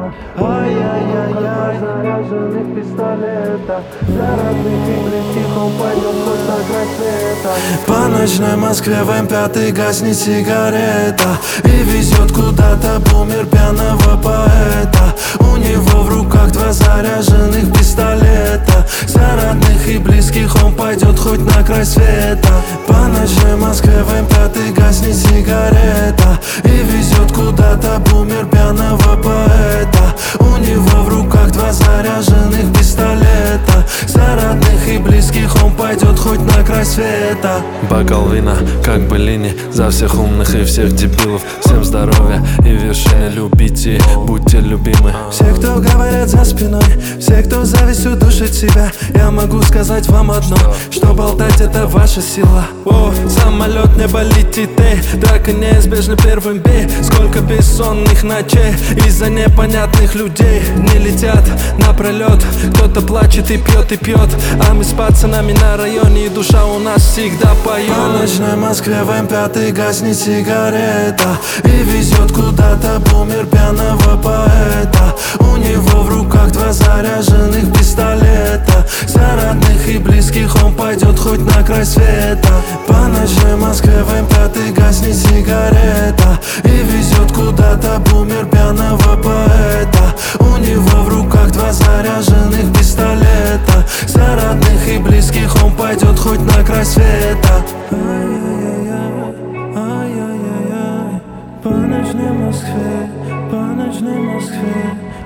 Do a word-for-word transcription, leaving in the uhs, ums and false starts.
Ай-яй-яй-яй, заряженных пистолета, для родных и близких он пойдет хоть на край света. По ночной Москве в эм пять гаснет сигарета и везет куда-то бумер пьяного поэта. У него в руках два заряженных пистолета, за родных и близких он пойдет хоть на край света. По ночной Москве в эм пять гаснет сигарета и везет куда-то бумер пьяного поэта. У него в руках два заряженных пистолета, за родных и близких он пойдет хоть на край света. Бокал вина, как бы лини, за всех умных и всех дебилов. Всем здоровья и вершины, любите, будьте любимы. Все, кто говорят за спиной, все, кто завистью душит себя, я могу сказать вам одно, что болтать это ваша сила. О, самолет небо летит, эй, драка неизбежна, первым бей. Сколько бессонных ночей из-за непонятных людей. Не летят напролет, кто-то плачет и пьет и пьет, а мы с пацанами на районе, и душа у нас всегда поет. По ночной Москве в эм пять гаснет сигарета и везет куда-то бумер пьяного поэта. У него в руках два заряженных пистолета, за родных и близких он пойдет хоть на край света. По ночной Москве в эм пять гаснет сигарета и везет куда-то бумер пьяного поэта. У него в руках два заряженных пистолета, за родных и близких он пойдет хоть на край света. Ай-яй-яй-яй, ай-яй-яй-яй, по ночной Москве, по ночной Москве.